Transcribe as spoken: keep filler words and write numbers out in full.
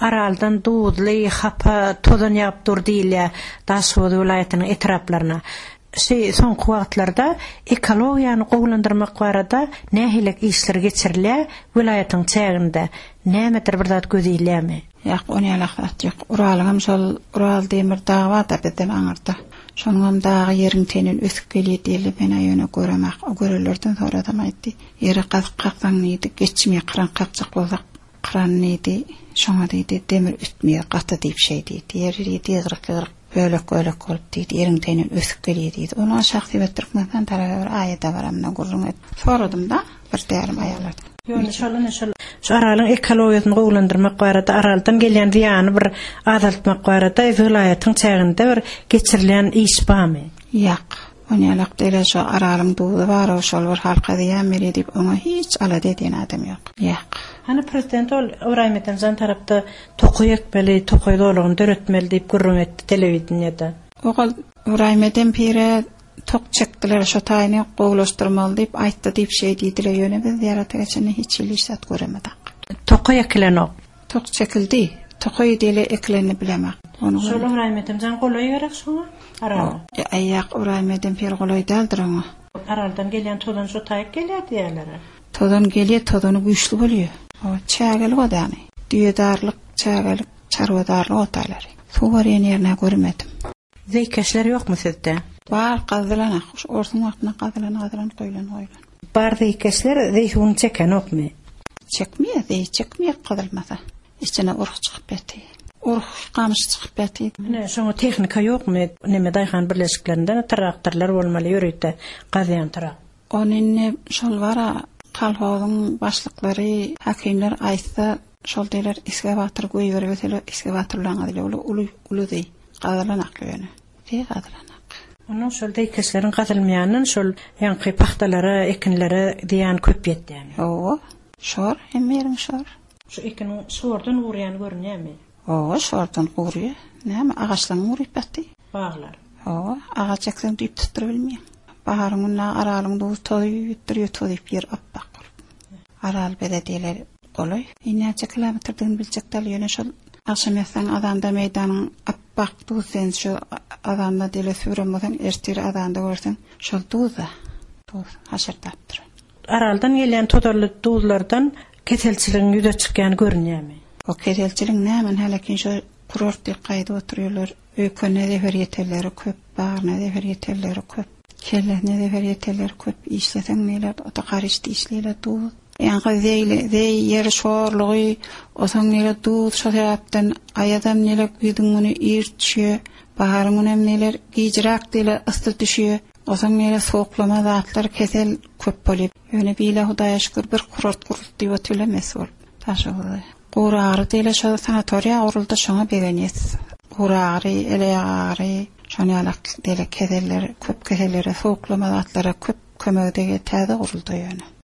araldan duudly hapa todan yaptur diýilýär Daşwad welaýatynyň etraplarına. Şey son wagtlarda ekologiýany gowlandyrmak barada nähilek işler geçirilýär welaýatyň çäginde. Nämedir bir zat gözýilýärmi? Ýak, ony alaqat ýok. Uralym şol Ural demir dağı var da bizden aňyrda. Şonuň dağı ýeriň tenen ösüp gelýär diýilip men aýyna göremek. O görelerden sonra da aýtdy. Ýere gazqaqdan neydi, geçmeye qıran qaqçaq bolsa qıran neydi, şoňa diýdi demir ütmeye gaty diýip şey diýdi. Ýeri diýdi bölek bölek bolup diýdi, ýeriň tenen ösüp gelýär diýdi. Onu şahsy etdirmekden tarapy aýda baramna gurrun et. Soradym da bir därim aýalardy. Ýöne şolany şol aralyň ekologiýasyny gowlandyrmak barada araldan gelýän ýany bir azaltmak barada welaýatyň çäginde bir geçirilen iş barmy? Ýak. Ony alaqda şo aralyň duýdy bar, o şol bir halka diýen meri diýip oňa hiç alada edýän adam ýok. Ýak. Hani prezident ol Uraýmeden zan tarapda tokoy ekmeli, tokoy dolugyny döretmeli diýip gurrun etdi telewiziýada. Ogal Uraýmeden pire tok çekdiler, şo taýyny gowlaşdyrmaly diýip aýtdy diýip şey diýdiler, ýöne biz ýarata geçen hiç ilişat göremedik. Tokoy eklenok. Tok çekildi. Tokoy diýile eklenip bilemek. Onu şol Uraýmeden zan golaý gerek şoňa. Ara. Aýak Uraýmeden pire golaý däldir oňa. Araldan gelýän todan şo taýyp gelýär diýerler. Todan gelýär, todany güýçli bolýar. O çägeli godany. Düýedarlyk, çägelik, çarwadarlyk otaýlary. Suwar ýerine görmedim. Zeýkeşler ýokmy sizde? Bar gazylanak, orsun wagtyna gazylan gazylan goýlan goýlan. Bar zeýkeşler zeýhun çeken okmy? Çekmeýär, zeý çekmeýär gadylmasa. Içine uruk çykyp betdi. Uruk gamyş çykyp betdi. Ne, şoňa tehnika ýokmy? Neme daýhan birleşiklerinden traktorlar bolmaly ýörükde gazyan trak. Onyny şol bara kalhozyň başlyklary, hakimler aýtsa, şol diýler eskavator goýup berýär, eskavatorlaryň adyly uly uly diýip gazylanak ýöne. Diýe gazylanak. Onun şol zeýkeşleriň gazylmaýanyň şol ýanky paxtalary, ekinlere diýen köp ýetdi. O, şor, hemmerin şor. Şu ekinin şordan urýan görünýärmi? O, şordan urýar. Näme agaçlaryň uryp batdy? Baglar. O, agaç eksen diýip tutup bilmeýär. Baharyň aralyň dowy toýup durýar, toýup ýer appak bolup. Aral belediýeler golaý. Näçe kilometrden biljekler ýöne şol akşam ýatsan adamda meýdanyň appak duýsen şu adamda dile süremeden ertir adamda görsen şol duýda. Duý haşertapdyr. Araldan gelýän todarly duýlardan keselçiligiň ýüze çykýan görünýärmi? O keselçilik nämen halakin şu kurortda gaýda oturýarlar. Öýkene de ferýetelleri köp, bagna de ferýetelleri köp. Kellehne de ferýetelleri köp, işleten neler, ota garaşdy işleýär duý. Ýa-ni zeýle, zeý ýer şorlugy, osaň neler duý şoýapdan aýadam neler güýdüňini ýertşe, baharyň hem neler giýjirak diýle ysty düşýär. Osaň neler soğuklama zatlar kesel köp bolýar. Ýöne bile Hudaýa şükür bir kurort kurult diýip ötülemes bol. Taşagy. Gurary diýle şo sanatoriýa uruldy şoňa begenýes. Gurary, eleýary, şoňa alak diýle keseller, köp keselleri soğuklama zatlara köp kömegdegi täze uruldy ýöne.